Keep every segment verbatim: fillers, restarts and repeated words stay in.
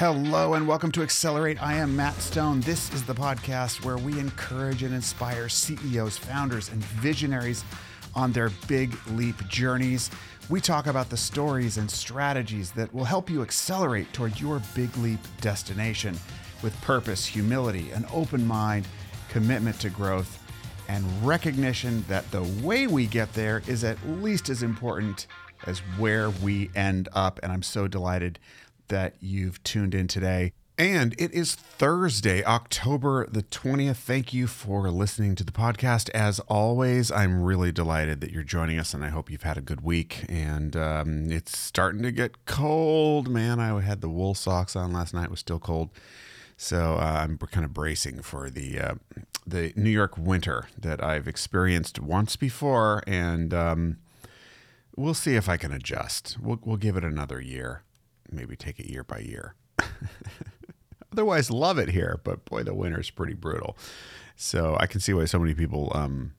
Hello and welcome to Accelerate. I am Matt Stone. This is the podcast where we encourage and inspire C E Os, founders, and visionaries on their big leap journeys. We talk about the stories and strategies that will help you accelerate toward your big leap destination with purpose, humility, an open mind, commitment to growth, and recognition that the way we get there is at least as important as where we end up. And I'm so delighted that you've tuned in today. And it is Thursday, October the twentieth. Thank you for listening to the podcast. As always, I'm really delighted that you're joining us, and I hope you've had a good week. And um, it's starting to get cold, man. I had the wool socks on last night. It was still cold. So uh, I'm kind of bracing for the uh, the New York winter that I've experienced once before, and um, we'll see if I can adjust. We'll, we'll give it another year. Maybe take it year by year. Otherwise, love it here. But boy, the winter's pretty brutal. So I can see why so many people, um,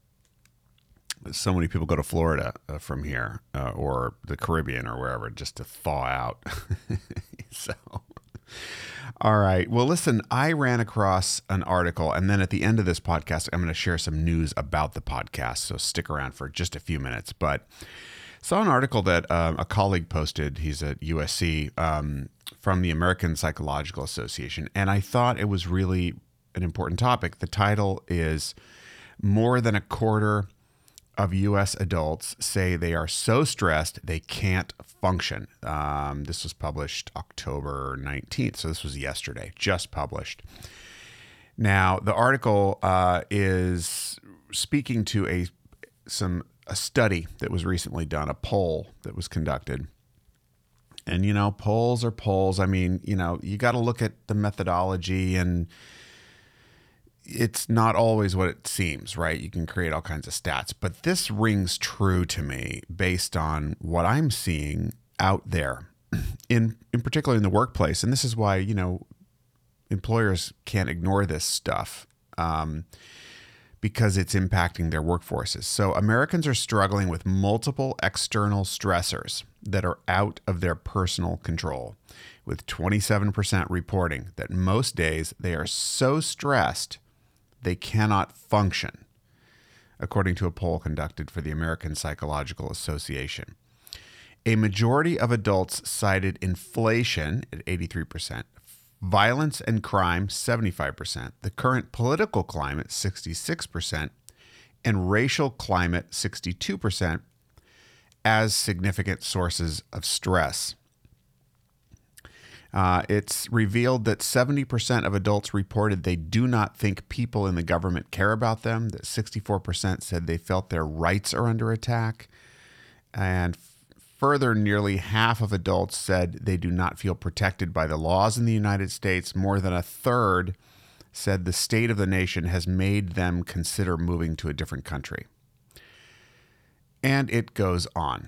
so many people go to Florida uh, from here uh, or the Caribbean or wherever just to thaw out. So, all right. Well, listen, I ran across an article, and then at the end of this podcast, I'm going to share some news about the podcast. So stick around for just a few minutes. But saw an article that um, a colleague posted, he's at U S C, um, from the American Psychological Association, and I thought it was really an important topic. The title is "More Than a Quarter of U S Adults Say They Are So Stressed They Can't Function." Um, this was published October nineteenth, so this was yesterday, just published. Now, the article uh, is speaking to a some a study that was recently done, a poll that was conducted. And, you know, polls are polls. I mean, you know, you got to look at the methodology, and it's not always what it seems, right? You can create all kinds of stats, but this rings true to me based on what I'm seeing out there, in in particular in the workplace. And this is why, you know, employers can't ignore this stuff. Um, because it's impacting their workforces. So Americans are struggling with multiple external stressors that are out of their personal control, with twenty-seven percent reporting that most days they are so stressed they cannot function, according to a poll conducted for the American Psychological Association. A majority of adults cited inflation at eighty-three percent, violence and crime, seventy-five percent, the current political climate, sixty-six percent, and racial climate, sixty-two percent, as significant sources of stress. Uh, it's revealed that seventy percent of adults reported they do not think people in the government care about them, that sixty-four percent said they felt their rights are under attack, and further, nearly half of adults said they do not feel protected by the laws in the United States. More than a third said the state of the nation has made them consider moving to a different country. And it goes on.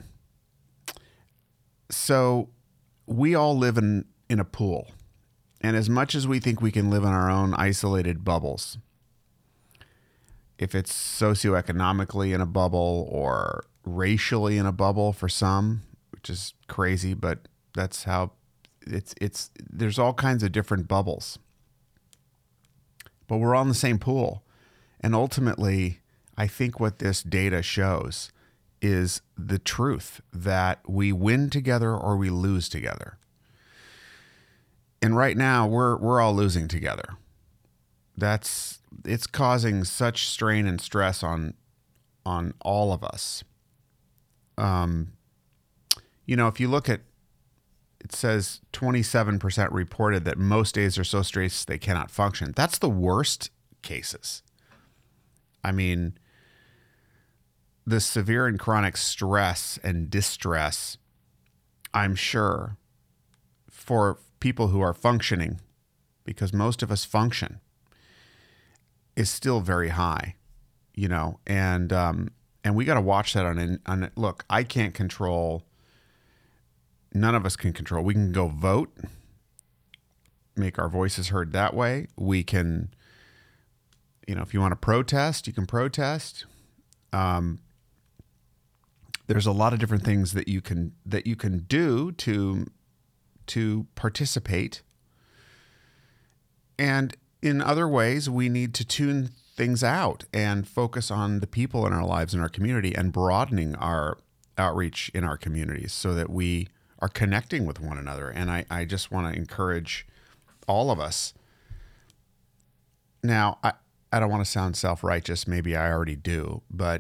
So we all live in, in a pool. And as much as we think we can live in our own isolated bubbles, if it's socioeconomically in a bubble or racially in a bubble for some, which is crazy, but that's how it's, it's, there's all kinds of different bubbles, but we're all in the same pool. And ultimately, I think what this data shows is the truth that we win together or we lose together. And right now we're, we're all losing together. That's, it's causing such strain and stress on, on all of us. Um, you know, if you look at, it says twenty-seven percent reported that most days are so stressed they cannot function. That's the worst cases. I mean, the severe and chronic stress and distress, I'm sure, for people who are functioning, because most of us function, is still very high, you know, and, um, And we got to watch that on, on, look, I can't control, none of us can control. We can go vote, make our voices heard that way. We can, you know, if you want to protest, you can protest. Um, there's a lot of different things that you can, that you can do to, to participate and in other ways, we need to tune things out and focus on the people in our lives, in our community, and broadening our outreach in our communities so that we are connecting with one another. And I, I just want to encourage all of us. Now, I, I don't want to sound self-righteous. Maybe I already do, but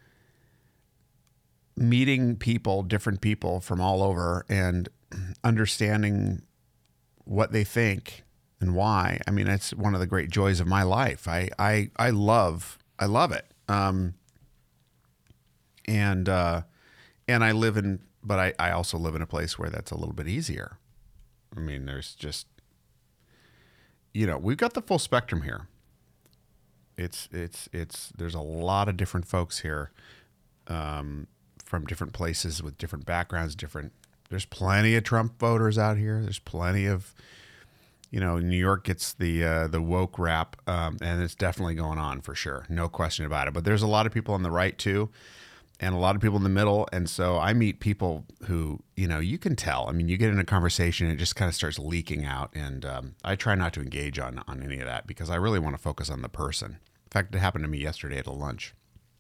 meeting people, different people from all over, and understanding what they think and why. I mean, it's one of the great joys of my life. I, I, I love, I love it. Um, and, uh, and I live in, but I, I also live in a place where that's a little bit easier. I mean, there's just, you know, we've got the full spectrum here. It's, it's, it's, there's a lot of different folks here, um, from different places with different backgrounds, different, there's plenty of Trump voters out here. There's plenty of, you know, New York gets the uh, the woke rap, um, and it's definitely going on for sure. No question about it. But there's a lot of people on the right too, and a lot of people in the middle. And so I meet people who, you know, you can tell. I mean, you get in a conversation, it just kind of starts leaking out. And um, I try not to engage on, on any of that because I really want to focus on the person. In fact, it happened to me yesterday at a lunch.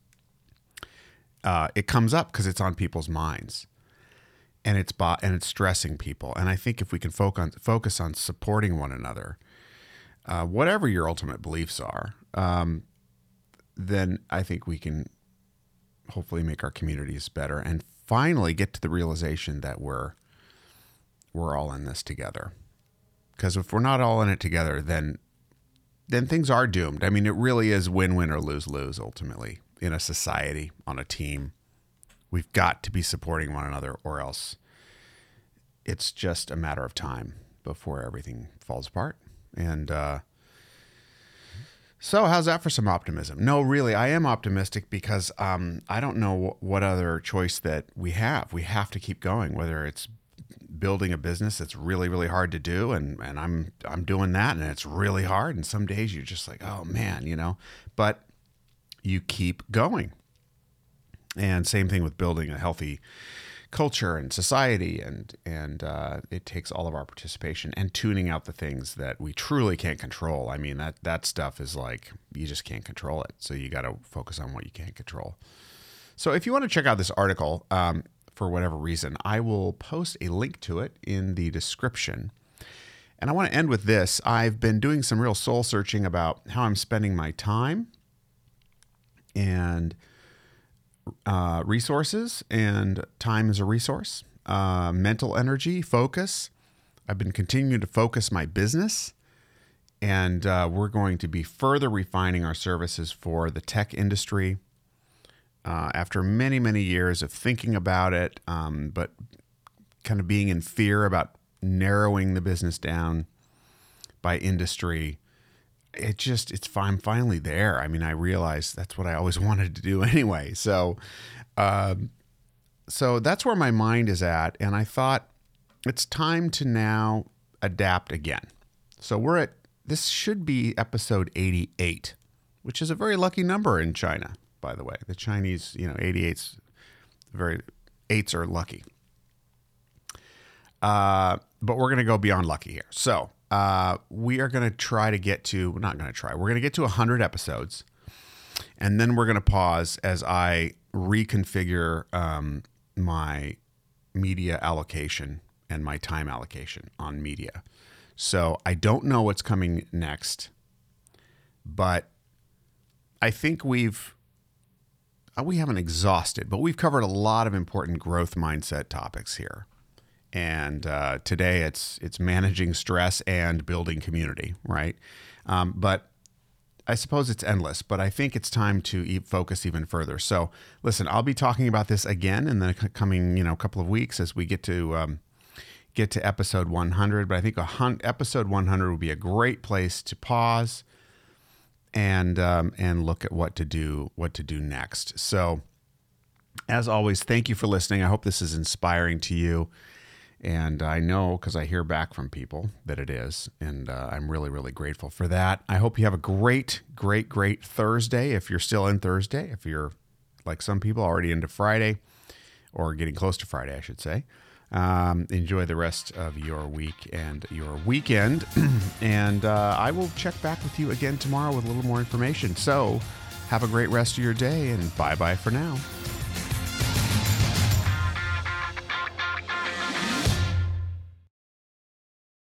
Uh, it comes up because it's on people's minds. And it's bo- and it's stressing people. And I think if we can focus on, focus on supporting one another, uh, whatever your ultimate beliefs are, um, then I think we can hopefully make our communities better and finally get to the realization that we're we're all in this together. Because if we're not all in it together, then then things are doomed. I mean, it really is win-win or lose-lose ultimately in a society, on a team. We've got to be supporting one another, or else it's just a matter of time before everything falls apart. And uh, so how's that for some optimism? No, really, I am optimistic because um, I don't know what other choice that we have. We have to keep going, whether it's building a business that's really, really hard to do. And, and I'm, I'm doing that, and it's really hard. And some days you're just like, oh man, you know, but you keep going. And same thing with building a healthy culture and society, and and uh, it takes all of our participation and tuning out the things that we truly can't control. I mean, that that stuff is like, you just can't control it. So you got to focus on what you can control. So if you want to check out this article, um, for whatever reason, I will post a link to it in the description. And I want to end with this. I've been doing some real soul searching about how I'm spending my time and Uh, resources, and time is a resource, uh, mental energy, focus. I've been continuing to focus my business, and uh, we're going to be further refining our services for the tech industry. Uh, after many, many years of thinking about it, um, but kind of being in fear about narrowing the business down by industry, it just, it's I'm finally there. I mean, I realized that's what I always wanted to do anyway. So, um, so that's where my mind is at. And I thought it's time to now adapt again. So we're at, this should be episode eighty-eight, which is a very lucky number in China, by the way. The Chinese, you know, eighty-eight's very, eights are lucky. Uh, but we're going to go beyond lucky here. So, Uh, we are going to try to get to, we're not going to try, we're going to get to one hundred episodes. And then we're going to pause as I reconfigure um, my media allocation and my time allocation on media. So I don't know what's coming next, but I think we've, we haven't exhausted, but we've covered a lot of important growth mindset topics here. And uh, today it's it's managing stress and building community, right? Um, but I suppose it's endless, but I think it's time to e- focus even further. So listen, I'll be talking about this again in the coming, you know, couple of weeks as we get to um, get to episode one hundred. But I think a hun- episode one hundred would be a great place to pause and um, and look at what to do, what to do next. So as always, thank you for listening. I hope this is inspiring to you. And I know, because I hear back from people, that it is. And uh, I'm really, really grateful for that. I hope you have a great, great, great Thursday. If you're still in Thursday, if you're like some people already into Friday, or getting close to Friday, I should say. Um, enjoy the rest of your week and your weekend. and uh, I will check back with you again tomorrow with a little more information. So have a great rest of your day, and bye-bye for now.